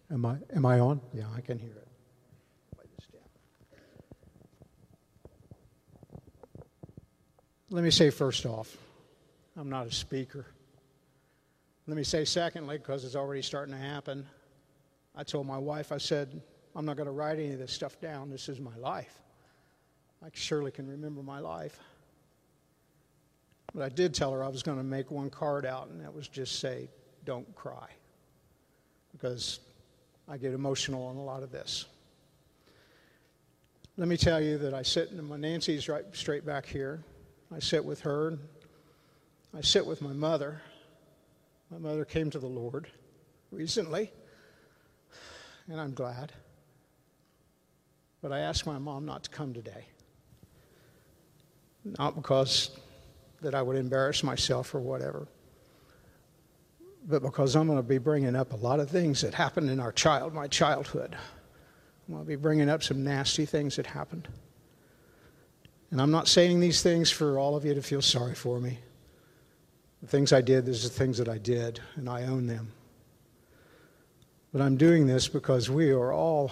Am I on? Yeah, I can hear it. Write this down. Let me say first off, I'm not a speaker. Let me say secondly, because it's already starting to happen, I told my wife, I said, I'm not going to write any of this stuff down. This is my life. I surely can remember my life. But I did tell her I was going to make one card out, and that was just say, don't cry. Because I get emotional on a lot of this. Let me tell you that I sit, and Nancy's right straight back here. I sit with her. I sit with my mother. My mother came to the Lord recently, and I'm glad. But I asked my mom not to come today. Not because that I would embarrass myself or whatever, but because I'm going to be bringing up a lot of things that happened in my childhood. I'm going to be bringing up some nasty things that happened. And I'm not saying these things for all of you to feel sorry for me. The things I did, these are the things that I did, and I own them. But I'm doing this because we are all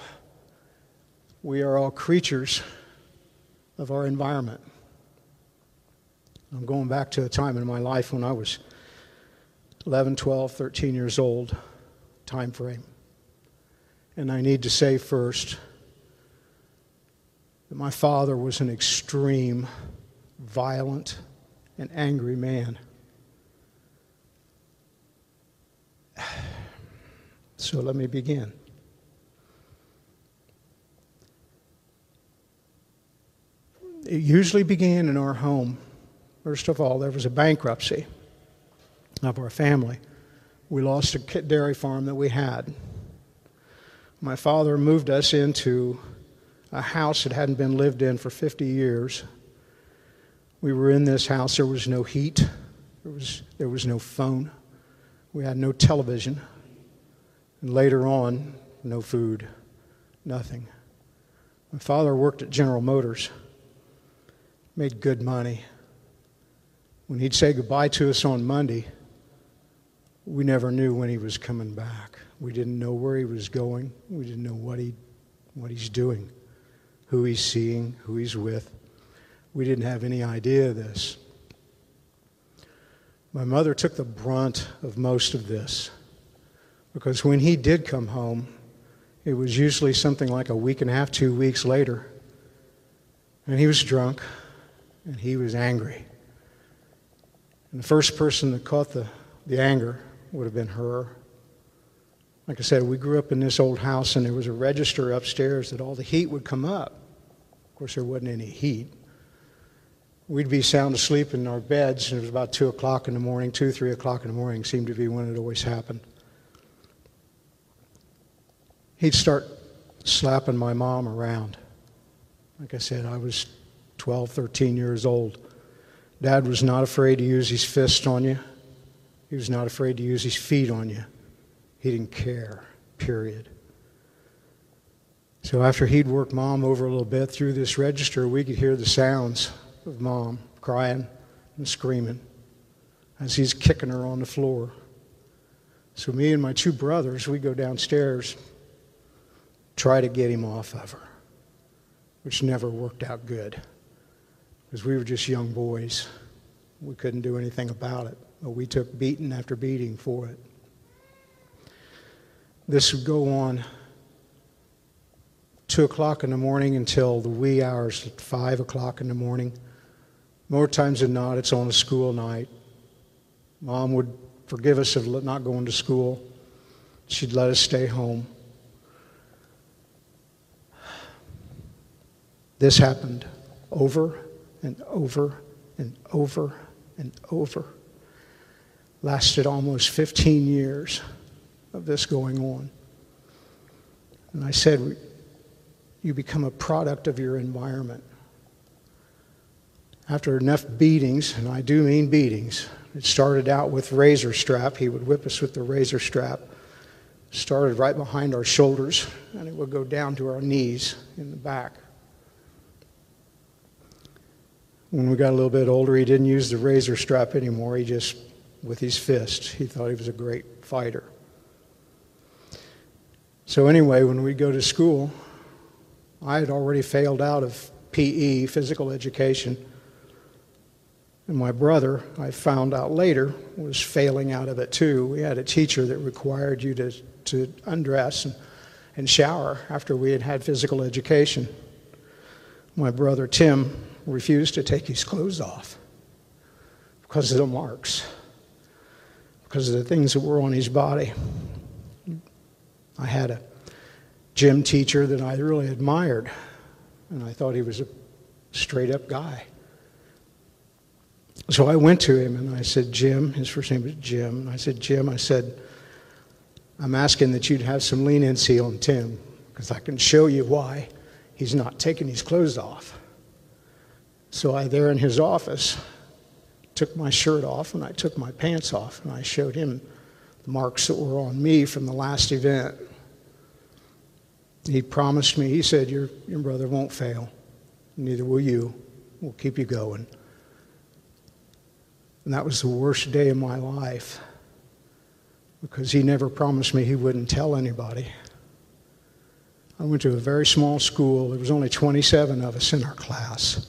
creatures of our environment. I'm going back to a time in my life when I was 11, 12, 13 years old, time frame. And I need to say first that my father was an extreme, violent, and angry man. So let me begin. It usually began in our home. First of all, there was a bankruptcy of our family. We lost a dairy farm that we had. My father moved us into a house that hadn't been lived in for 50 years. We were in this house. There was no heat. There was no phone. We had no television. And later on, no food, nothing. My father worked at General Motors, made good money. When he'd say goodbye to us on Monday, we never knew when he was coming back. We didn't know where he was going. We didn't know what he's doing, who he's seeing, who he's with. We didn't have any idea of this. My mother took the brunt of most of this because when he did come home, it was usually something like a week and a half, 2 weeks later, and he was drunk and he was angry. And the first person that caught the anger would have been her. Like I said, we grew up in this old house, and there was a register upstairs that all the heat would come up. Of course, there wasn't any heat. We'd be sound asleep in our beds, and it was about 2 o'clock in the morning, 2, 3 o'clock in the morning seemed to be when it always happened. He'd start slapping my mom around. Like I said, I was 12, 13 years old. Dad was not afraid to use his fist on you. He was not afraid to use his feet on you. He didn't care, period. So after he'd work Mom over a little bit through this register, we could hear the sounds of Mom crying and screaming as he's kicking her on the floor. So me and my 2 brothers, we go downstairs, try to get him off of her, which never worked out good because we were just young boys. We couldn't do anything about it, but we took beating after beating for it. This would go on 2 o'clock in the morning until the wee hours at 5 o'clock in the morning. More times than not, it's on a school night. Mom would forgive us of not going to school. She'd let us stay home. This happened over and over and over and over. Lasted almost 15 years of this going on. And I said, you become a product of your environment. After enough beatings, and I do mean beatings, it started out with razor strap. He would whip us with the razor strap. Started right behind our shoulders, and it would go down to our knees in the back. When we got a little bit older, he didn't use the razor strap anymore. He just, with his fist, he thought he was a great fighter. So anyway, when we go to school, I had already failed out of PE, physical education. And my brother, I found out later, was failing out of it too. We had a teacher that required you to undress and shower after we had had physical education. My brother Tim refused to take his clothes off because of the marks, because of the things that were on his body. I had a gym teacher that I really admired, and I thought he was a straight-up guy. So I went to him and I said, Jim, his first name was Jim, and I said, Jim, I'm asking that you'd have some leniency on Tim, because I can show you why he's not taking his clothes off. So I, there in his office, took my shirt off and I took my pants off, and I showed him the marks that were on me from the last event. He promised me, he said, your brother won't fail, neither will you. We'll keep you going. And that was the worst day of my life, because he never promised me he wouldn't tell anybody. I went to a very small school. There was only 27 of us in our class.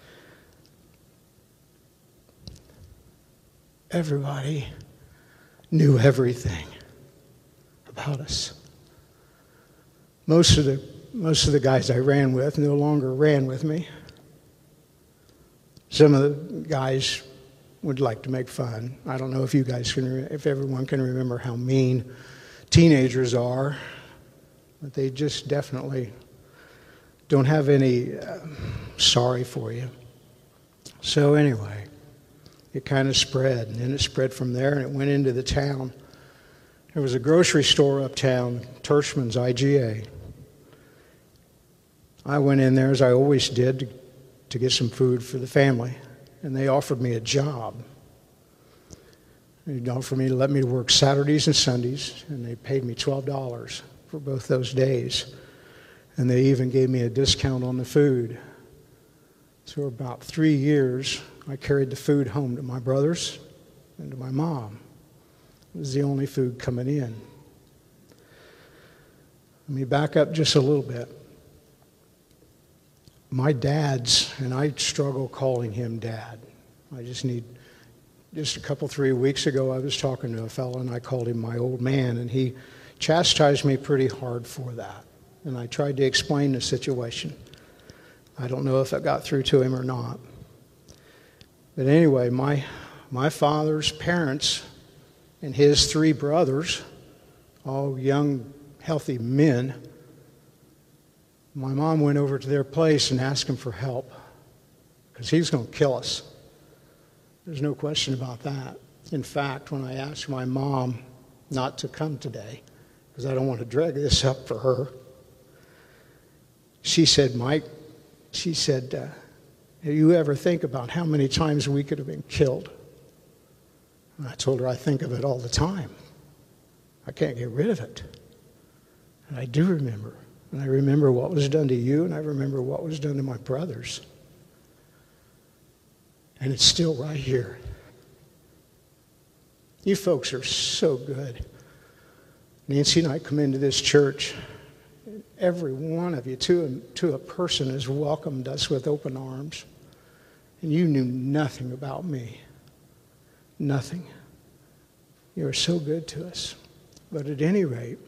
Everybody knew everything about us. Most of the guys I ran with no longer ran with me. Some of the guys would like to make fun. I don't know if you guys if everyone can remember how mean teenagers are, but they just definitely don't have any sorry for you. So anyway, it kind of spread, and then it spread from there, and it went into the town. There was a grocery store uptown, Tershman's IGA. I went in there, as I always did, to get some food for the family, and they offered me a job. They offered me to let me work Saturdays and Sundays, and they paid me $12 for both those days. And they even gave me a discount on the food. So about 3 years, I carried the food home to my brothers and to my mom. It was the only food coming in. Let me back up just a little bit. My dad's, and I struggle calling him dad. Just a couple, 3 weeks ago, I was talking to a fellow, and I called him my old man, and he chastised me pretty hard for that. And I tried to explain the situation. I don't know if it got through to him or not. But anyway, my father's parents and his 3 brothers, all young, healthy men, my mom went over to their place and asked him for help, because he was going to kill us. There's no question about that. In fact, when I asked my mom not to come today, because I don't want to drag this up for her, she said, Mike, do you ever think about how many times we could have been killed? And I told her, I think of it all the time. I can't get rid of it. And I do remember. And I remember what was done to you, and I remember what was done to my brothers. And it's still right here. You folks are so good. Nancy and I come into this church. Every one of you, to a person, has welcomed us with open arms. And you knew nothing about me. Nothing. You are so good to us. But at any rate,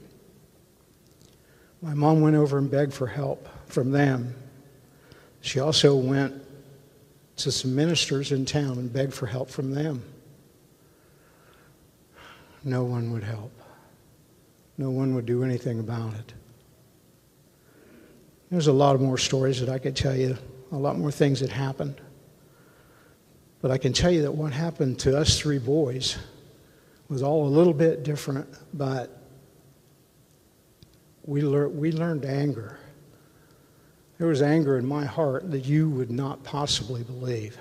my mom went over and begged for help from them. She also went to some ministers in town and begged for help from them. No one would help. No one would do anything about it. There's a lot more stories that I could tell you, a lot more things that happened. But I can tell you that what happened to us 3 boys was all a little bit different, but we learned anger. There was anger in my heart that you would not possibly believe.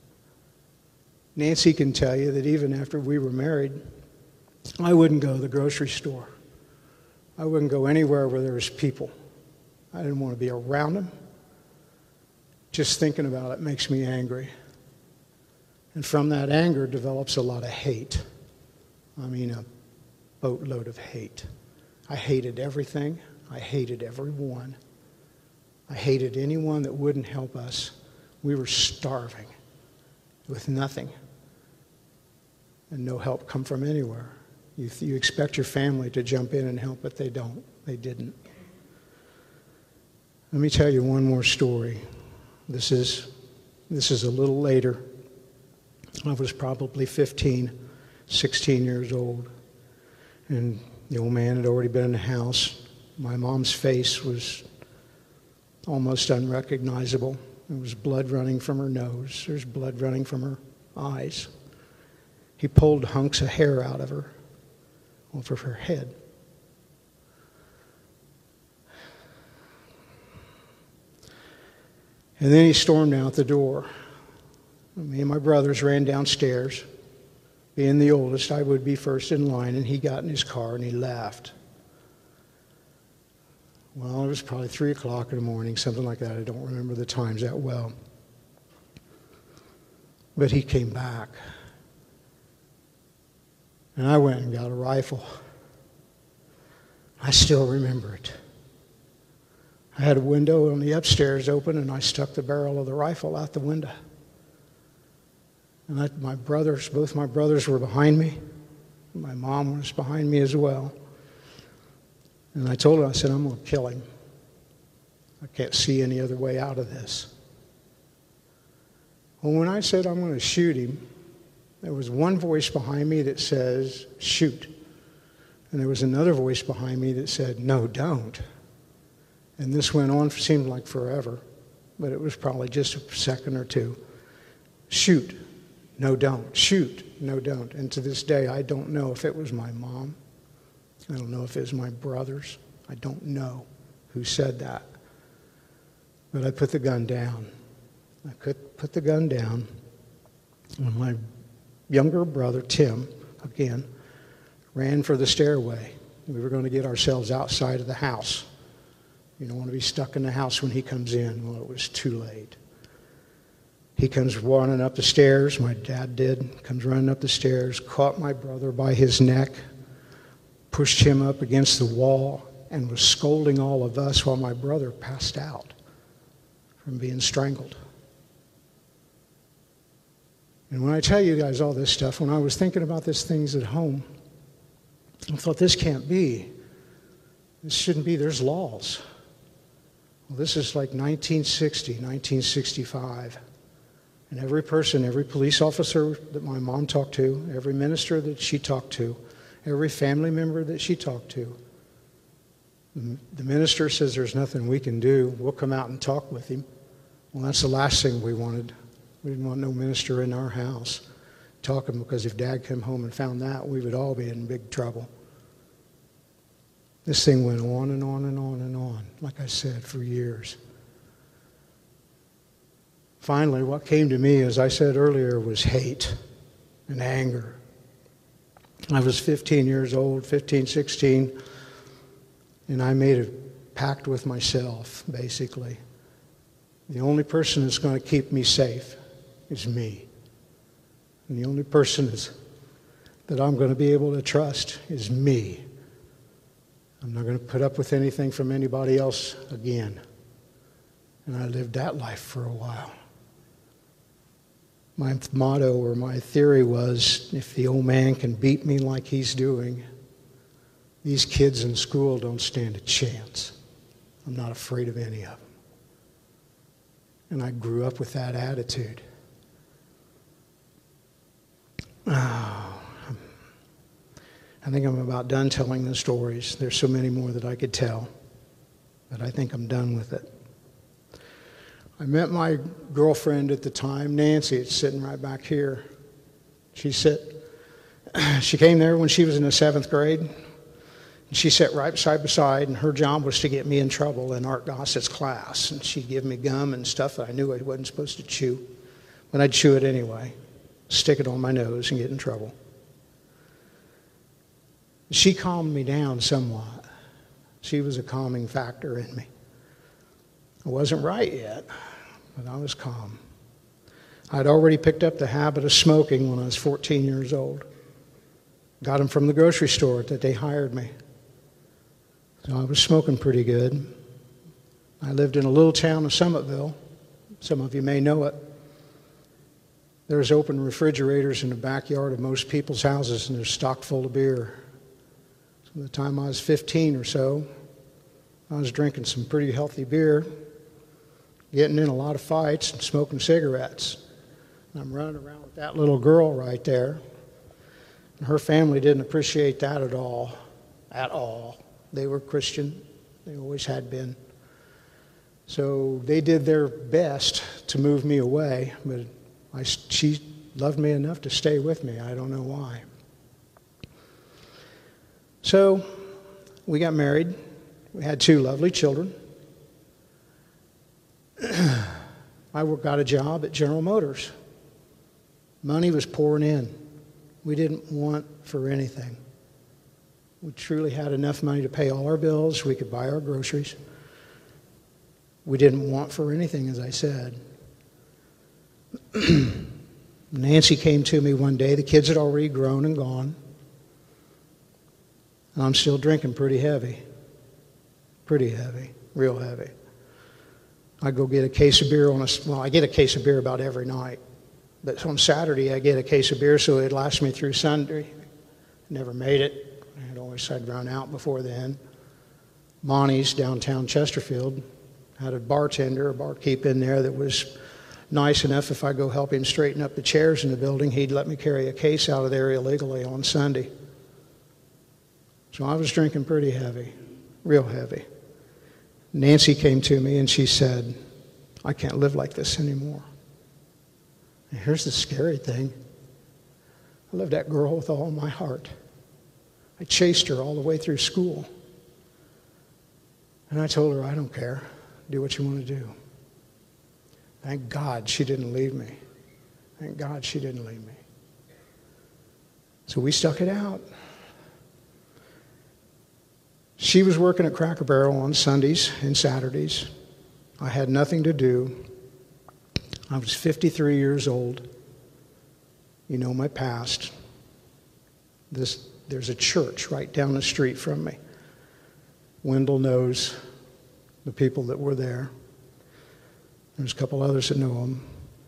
Nancy can tell you that even after we were married, I wouldn't go to the grocery store. I wouldn't go anywhere where there was people. I didn't want to be around them. Just thinking about it makes me angry. And from that anger develops a lot of hate. I mean, a boatload of hate. I hated everything. I hated everyone. I hated anyone that wouldn't help us. We were starving with nothing and no help come from anywhere. You expect your family to jump in and help, but they don't. They didn't. Let me tell you one more story. This is a little later. I was probably 15, 16 years old. And the old man had already been in the house. My mom's face was almost unrecognizable. There was blood running from her nose. There's blood running from her eyes. He pulled hunks of hair out of her, over her head. And then he stormed out the door. Me and my brothers ran downstairs. Being the oldest, I would be first in line, and he got in his car and he left. Well, it was probably 3 o'clock in the morning, something like that. I don't remember the times that well. But he came back. And I went and got a rifle. I still remember it. I had a window on the upstairs open, and I stuck the barrel of the rifle out the window. And both my brothers were behind me. My mom was behind me as well. And I told her, I said, I'm going to kill him. I can't see any other way out of this. Well, when I said I'm going to shoot him, there was one voice behind me that says, shoot. And there was another voice behind me that said, no, don't. And this went on, seemed like forever, but it was probably just a second or two. Shoot. No, don't. Shoot. No, don't. And to this day, I don't know if it was my mom. I don't know if it was my brothers. I don't know who said that. But I put the gun down. I could put the gun down when my younger brother, Tim, again, ran for the stairway. We were going to get ourselves outside of the house. You don't want to be stuck in the house when he comes in. Well, it was too late. He comes running up the stairs. My dad did. Comes running up the stairs, caught my brother by his neck, pushed him up against the wall, and was scolding all of us while my brother passed out from being strangled. And when I tell you guys all this stuff, when I was thinking about these things at home, I thought, this can't be. This shouldn't be. There's laws. Well, this is like 1960, 1965. And every person, every police officer that my mom talked to, every minister that she talked to, every family member that she talked to, the minister says there's nothing we can do. We'll come out and talk with him. Well, that's the last thing we wanted. We didn't want no minister in our house talking, because if Dad came home and found that, we would all be in big trouble. This thing went on and on and on and on, like I said, for years. Finally, what came to me, as I said earlier, was hate and anger. I was 15 years old, 15, 16, and I made a pact with myself, basically. The only person that's going to keep me safe is me. And the only person that I'm going to be able to trust is me. I'm not going to put up with anything from anybody else again. And I lived that life for a while. My motto or my theory was, if the old man can beat me like he's doing, these kids in school don't stand a chance. I'm not afraid of any of them. And I grew up with that attitude. Oh, I think I'm about done telling the stories. There's so many more that I could tell, but I think I'm done with it. I met my girlfriend at the time, Nancy. It's sitting right back here. She came there when she was in the 7th grade. And she sat right side by side, and her job was to get me in trouble in Art Gossett's class. And she'd give me gum and stuff that I knew I wasn't supposed to chew, but I'd chew it anyway, stick it on my nose and get in trouble. She calmed me down somewhat. She was a calming factor in me. I wasn't right yet, but I was calm. I'd already picked up the habit of smoking when I was 14 years old. Got them from the grocery store that they hired me. So I was smoking pretty good. I lived in a little town of Summitville. Some of you may know it. There's open refrigerators in the backyard of most people's houses, and they're stocked full of beer. So by the time I was 15 or so, I was drinking some pretty healthy beer, getting in a lot of fights, and smoking cigarettes. And I'm running around with that little girl right there. And her family didn't appreciate that at all. At all. They were Christian. They always had been. So they did their best to move me away, but she loved me enough to stay with me. I don't know why. So we got married. We had 2 lovely children. I got a job at General Motors. Money was pouring in. We didn't want for anything. We truly had enough money to pay all our bills. We could buy our groceries. We didn't want for anything, as I said. Nancy came to me one day. The kids had already grown and gone. And I'm still drinking pretty heavy. Pretty heavy. Real heavy. I go get a case of beer I get a case of beer about every night. But on Saturday, I get a case of beer so it lasts me through Sunday. Never made it. I'd run out before then. Monty's, downtown Chesterfield, had a barkeep in there that was nice enough if I go help him straighten up the chairs in the building, he'd let me carry a case out of there illegally on Sunday. So I was drinking pretty heavy, real heavy. Nancy came to me and she said, I can't live like this anymore. And here's the scary thing. I loved that girl with all my heart. I chased her all the way through school. And I told her, I don't care. Do what you want to do. Thank God she didn't leave me. Thank God she didn't leave me. So we stuck it out. She was working at Cracker Barrel on Sundays and Saturdays. I had nothing to do. I was 53 years old. You know my past. There's a church right down the street from me. Wendell knows the people that were there. There's a couple others that know them.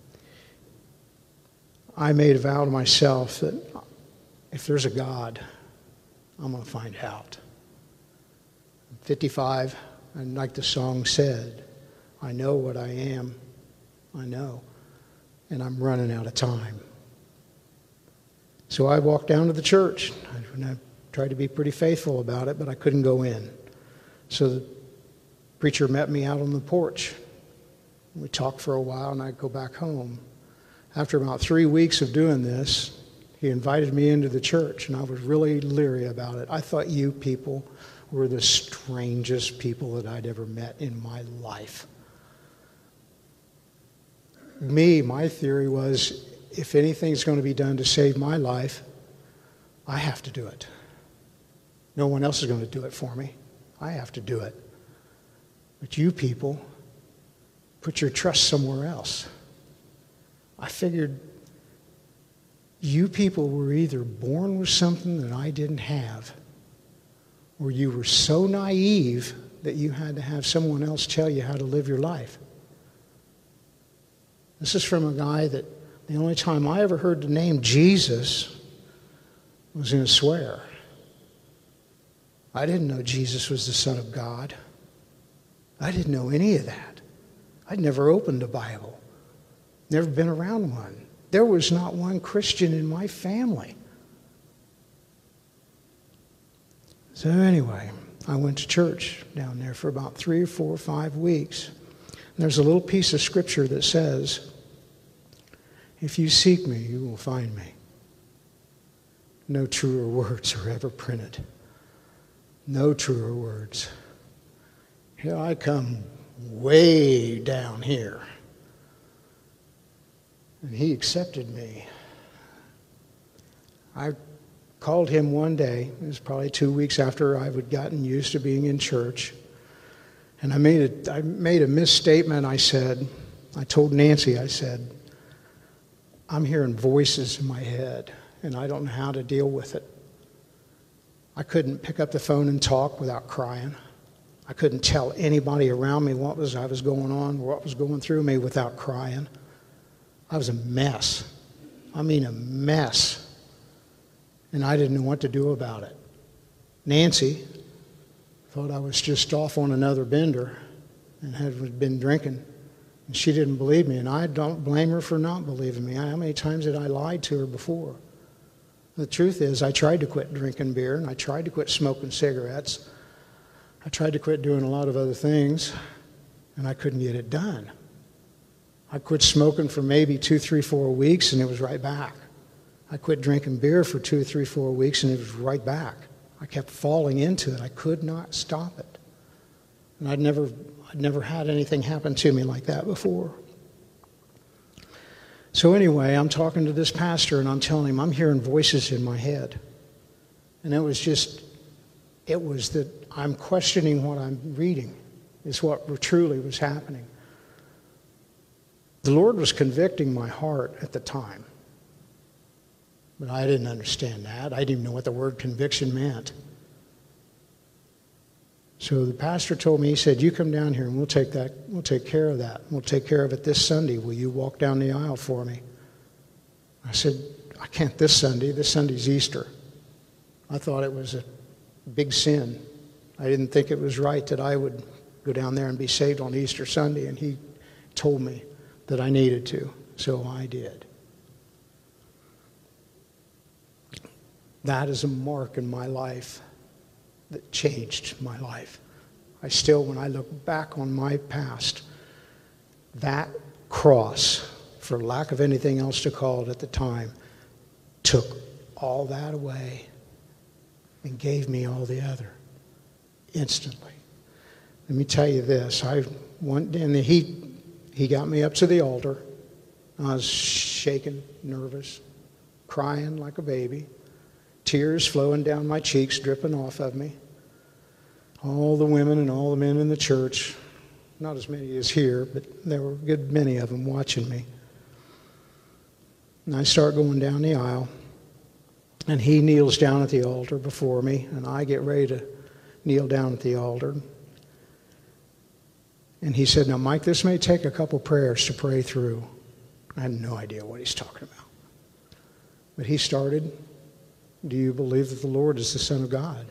I made a vow to myself that if there's a God, I'm going to find out. I'm 55, and like the song said, I know what I am. I know. And I'm running out of time. So I walked down to the church, and I tried to be pretty faithful about it, but I couldn't go in. So the preacher met me out on the porch. We talked for a while, and I'd go back home. After about 3 weeks of doing this, he invited me into the church, and I was really leery about it. I thought you people were the strangest people that I'd ever met in my life. My theory was, if anything's going to be done to save my life, I have to do it. No one else is going to do it for me. I have to do it. But you people, put your trust somewhere else. I figured you people were either born with something that I didn't have, or you were so naive that you had to have someone else tell you how to live your life. This is from a guy that the only time I ever heard the name Jesus was in a swear. I didn't know Jesus was the Son of God. I didn't know any of that. I'd never opened a Bible. Never been around one. There was not one Christian in my family. So anyway, I went to church down there for about 3 or 4 or 5 weeks. And there's a little piece of scripture that says, if you seek me, you will find me. No truer words are ever printed. No truer words. Here I come way down here. And he accepted me. I called him one day. It was probably 2 weeks after I had gotten used to being in church. And I made a misstatement. I told Nancy, I said, I'm hearing voices in my head, and I don't know how to deal with it. I couldn't pick up the phone and talk without crying. I couldn't tell anybody around me what was going on, what was going through me without crying. I was a mess. I mean, a mess. And I didn't know what to do about it. Nancy thought I was just off on another bender and had been drinking. And she didn't believe me, and I don't blame her for not believing me. How many times did I lie to her before? The truth is, I tried to quit drinking beer, and I tried to quit smoking cigarettes. I tried to quit doing a lot of other things, and I couldn't get it done. I quit smoking for maybe 2, 3, 4 weeks, and it was right back. I quit drinking beer for 2, 3, 4 weeks, and it was right back. I kept falling into it. I could not stop it. And I'd never had anything happen to me like that before. So anyway, I'm talking to this pastor, and I'm telling him I'm hearing voices in my head. And it was that I'm questioning what I'm reading is what truly was happening. The Lord was convicting my heart at the time. But I didn't understand that. I didn't even know what the word conviction meant. So the pastor told me, he said, you come down here and we'll take care of that. We'll take care of it this Sunday. Will you walk down the aisle for me? I said, I can't this Sunday. This Sunday's Easter. I thought it was a big sin. I didn't think it was right that I would go down there and be saved on Easter Sunday, and he told me that I needed to, so I did. That is a mark in my life that changed my life. I still, when I look back on my past, that cross, for lack of anything else to call it at the time, took all that away and gave me all the other instantly. Let me tell you this. I went in, he got me up to the altar. I was shaking, nervous, crying like a baby. Tears flowing down my cheeks, dripping off of me. All the women and all the men in the church, not as many as here, but there were a good many of them watching me. And I start going down the aisle, and he kneels down at the altar before me, and I get ready to kneel down at the altar. And he said, now, Mike, this may take a couple prayers to pray through. I had no idea what he's talking about. But he started, do you believe that the Lord is the Son of God?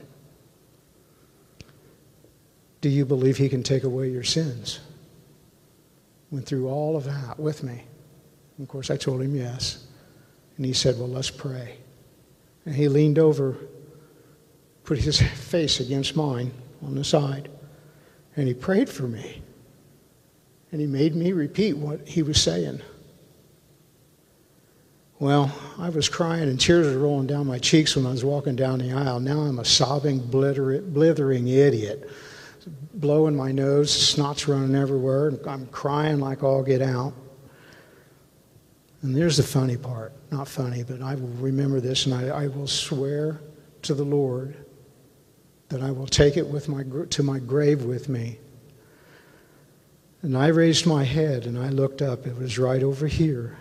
Do you believe he can take away your sins? Went through all of that with me. And of course, I told him yes. And he said, well, let's pray. And he leaned over, put his face against mine on the side, and he prayed for me. And he made me repeat what he was saying. Well, I was crying and tears were rolling down my cheeks when I was walking down the aisle. Now I'm a sobbing, blithering idiot. Blowing my nose, snot's running everywhere, and I'm crying like all get out. And there's the funny part. Not funny, but I will remember this, and I will swear to the Lord that I will take it to my grave with me. And I raised my head, and I looked up. It was right over here.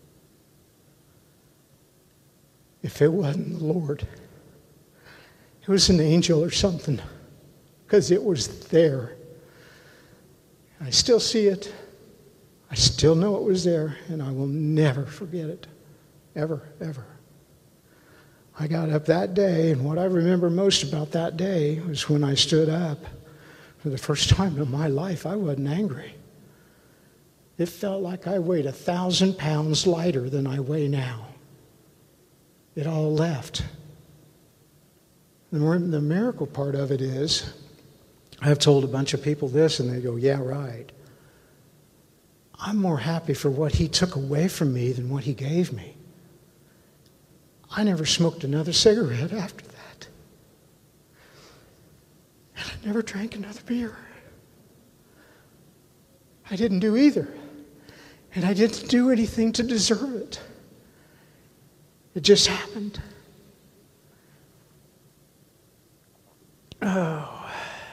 If it wasn't the Lord, it was an angel or something, because it was there. I still see it. I still know it was there, and I will never forget it. Ever, ever. I got up that day, and what I remember most about that day was when I stood up. For the first time in my life, I wasn't angry. It felt like I weighed 1,000 pounds lighter than I weigh now. It all left. The miracle part of it is, I've told a bunch of people this, and they go, yeah, right. I'm more happy for what he took away from me than what he gave me. I never smoked another cigarette after that. And I never drank another beer. I didn't do either. And I didn't do anything to deserve it. It just happened. Oh.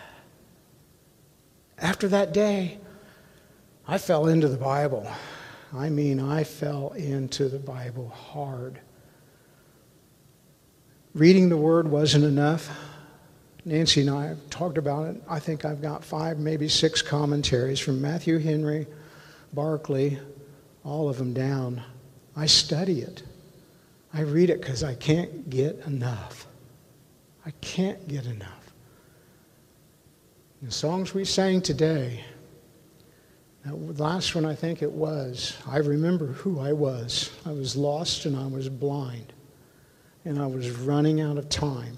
After that day, I fell into the Bible. I mean, I fell into the Bible hard. Reading the Word wasn't enough. Nancy and I have talked about it. I think I've got 5, maybe 6 commentaries from Matthew Henry, Barclay, all of them down. I study it. I read it because I can't get enough. I can't get enough. The songs we sang today, that last one I think it was, I remember who I was. I was lost and I was blind. And I was running out of time.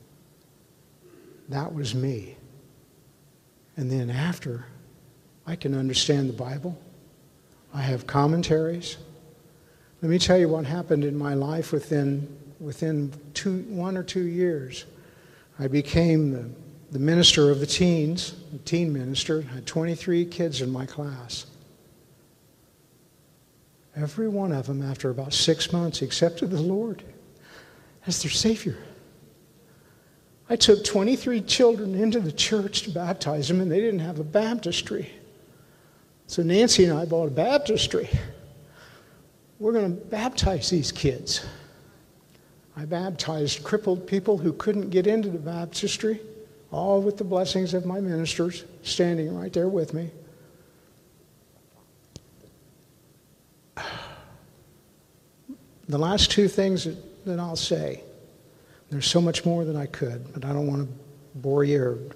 That was me. And then after, I can understand the Bible. I have commentaries. Let me tell you what happened in my life within 1 or 2 years. I became the minister of the teens, the teen minister. I had 23 kids in my class. Every one of them, after about 6 months, accepted the Lord as their Savior. I took 23 children into the church to baptize them, and they didn't have a baptistry. So Nancy and I bought a baptistry. We're going to baptize these kids. I baptized crippled people who couldn't get into the baptistry, all with the blessings of my ministers standing right there with me. The last 2 things that I'll say, there's so much more than I could, but I don't want to bore you.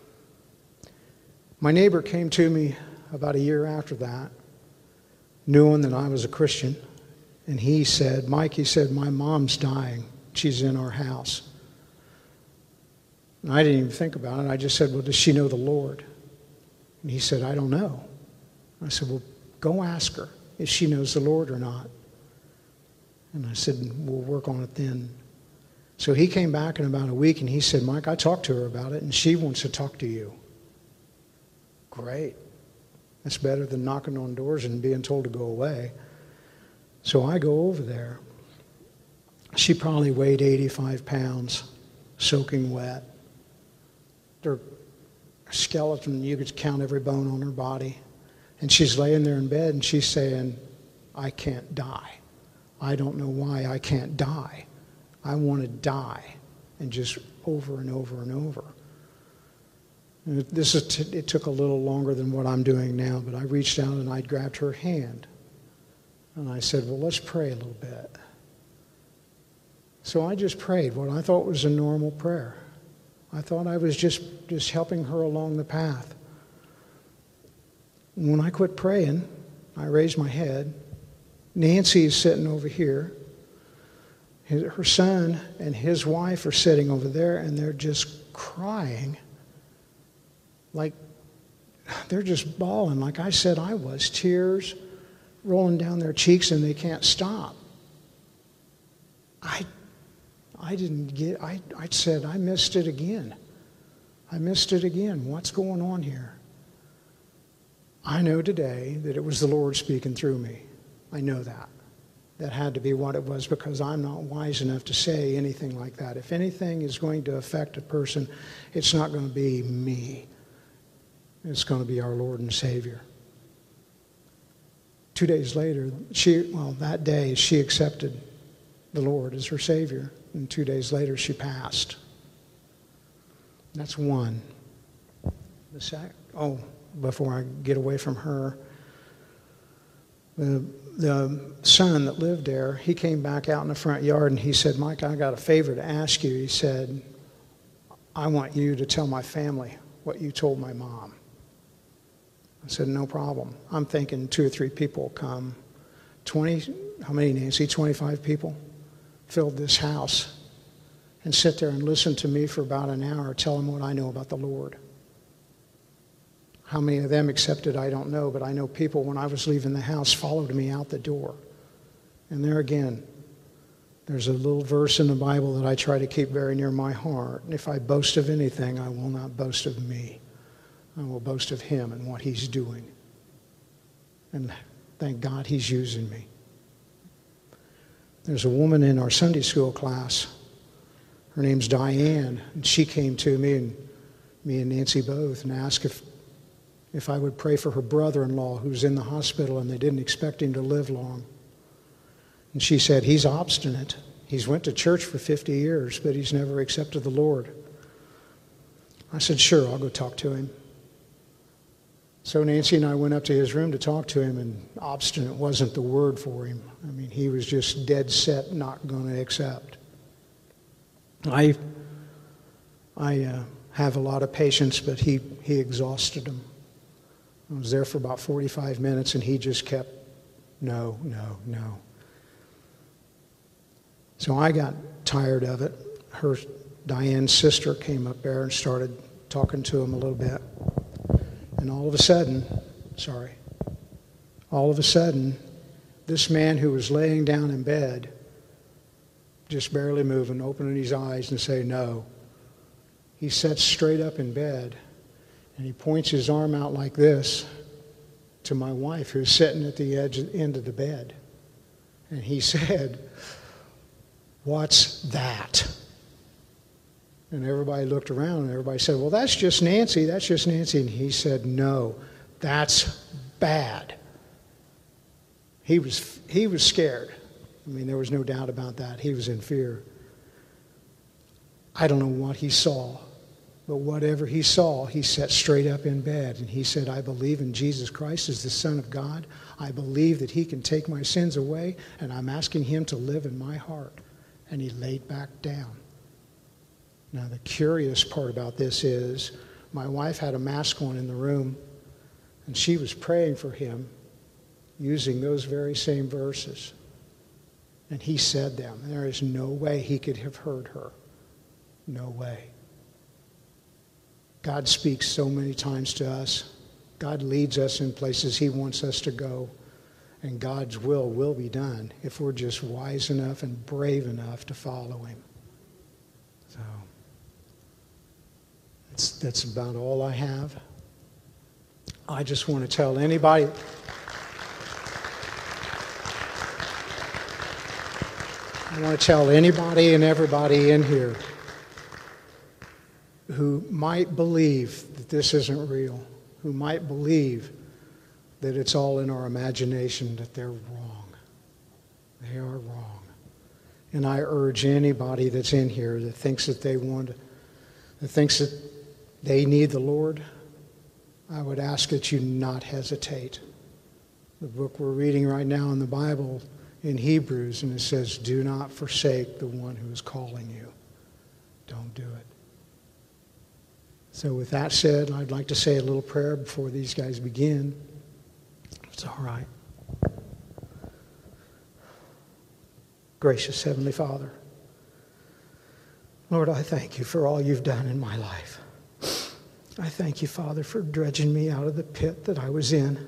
My neighbor came to me about a year after that, knowing that I was a Christian, and he said, Mike, he said, my mom's dying. She's in our house. And I didn't even think about it. I just said, well, does she know the Lord? And he said, I don't know. I said, well, go ask her if she knows the Lord or not. And I said, we'll work on it then. So he came back in about a week and he said, Mike, I talked to her about it and she wants to talk to you. Great. That's better than knocking on doors and being told to go away. So I go over there. She probably weighed 85 pounds, soaking wet. Her skeleton, you could count every bone on her body. And she's laying there in bed and she's saying, I can't die. I don't know why I can't die. I want to die. And just over and over and over. And it took a little longer than what I'm doing now, but I reached out and I grabbed her hand. And I said, well, let's pray a little bit. So I just prayed what I thought was a normal prayer. I thought I was just helping her along the path. And when I quit praying, I raised my head. Nancy is sitting over here. Her son and his wife are sitting over there, and they're just crying. Like, they're just bawling like I said I was. Tears rolling down their cheeks, and they can't stop. I said, I missed it again. I missed it again. What's going on here? I know today that it was the Lord speaking through me. I know that. That had to be what it was, because I'm not wise enough to say anything like that. If anything is going to affect a person, it's not going to be me. It's going to be our Lord and Savior. 2 days later, that day, she accepted the Lord as her Savior. And 2 days later, she passed. That's one. Before I get away from her, the son that lived there, he came back out in the front yard and he said, Mike, I got a favor to ask you. He said, I want you to tell my family what you told my mom. I said, no problem. I'm thinking 2 or 3 people will come. 20, how many, Nancy? 25 people filled this house and sit there and listen to me for about an hour, tell them what I know about the Lord. How many of them accepted, I don't know, but I know people, when I was leaving the house, followed me out the door. And there again, there's a little verse in the Bible that I try to keep very near my heart. And if I boast of anything, I will not boast of me. I will boast of Him and what He's doing. And thank God He's using me. There's a woman in our Sunday school class. Her name's Diane. And she came to me and Nancy both, and asked if I would pray for her brother-in-law who's in the hospital and they didn't expect him to live long. And she said, he's obstinate. He's went to church for 50 years, but he's never accepted the Lord. I said, sure, I'll go talk to him. So Nancy and I went up to his room to talk to him, and obstinate wasn't the word for him. I mean, he was just dead set not going to accept. I have a lot of patience, but he exhausted him. I was there for about 45 minutes, and he just kept, no. So I got tired of it. Diane's sister came up there and started talking to him a little bit. And all of a sudden, this man who was laying down in bed, just barely moving, opening his eyes and saying no, he sat straight up in bed and he points his arm out like this to my wife who's sitting at the end of the bed. And he said, "What's that?" And everybody looked around and everybody said, "Well, that's just Nancy, that's just Nancy." And he said, "No, that's bad." He was scared. I mean, there was no doubt about that. He was in fear. I don't know what he saw, but whatever he saw, he sat straight up in bed and he said, "I believe in Jesus Christ as the Son of God. I believe that he can take my sins away, and I'm asking him to live in my heart." And he laid back down. Now, the curious part about this is my wife had a mask on in the room, and she was praying for him using those very same verses. And he said them. There is no way he could have heard her. No way. God speaks so many times to us. God leads us in places he wants us to go. And God's will be done if we're just wise enough and brave enough to follow him. So that's about all I have. I just want to tell anybody. I want to tell anybody and everybody in here who might believe that this isn't real, who might believe that it's all in our imagination, that they're wrong. They are wrong. And I urge anybody that's in here that thinks that that thinks that they need the Lord, I would ask that you not hesitate. The book we're reading right now in the Bible in Hebrews, and it says, "Do not forsake the one who is calling you." Don't do it. So with that said, I'd like to say a little prayer before these guys begin. It's all right. Gracious Heavenly Father, Lord, I thank you for all you've done in my life. I thank you, Father, for dredging me out of the pit that I was in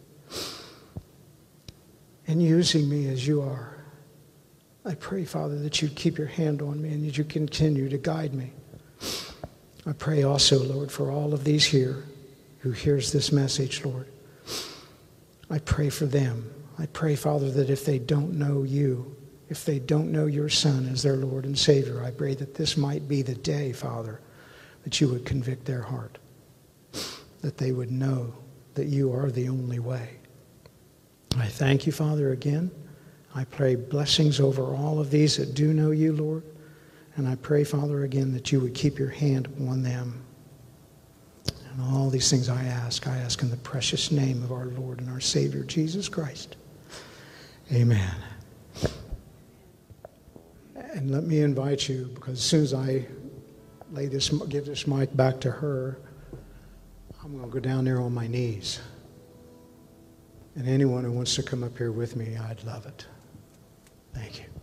and using me as you are. I pray, Father, that you'd keep your hand on me and that you continue to guide me. I pray also, Lord, for all of these here who hears this message, Lord. I pray for them. I pray, Father, that if they don't know you, if they don't know your Son as their Lord and Savior, I pray that this might be the day, Father, that you would convict their heart, that they would know that you are the only way. I thank you, Father, again. I pray blessings over all of these that do know you, Lord. And I pray, Father, again, that you would keep your hand on them. And all these things I ask in the precious name of our Lord and our Savior, Jesus Christ. Amen. And let me invite you, because as soon as I give this mic back to her, I'm going to go down there on my knees. And anyone who wants to come up here with me, I'd love it. Thank you.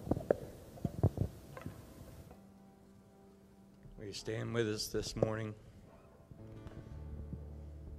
Will you stand with us this morning?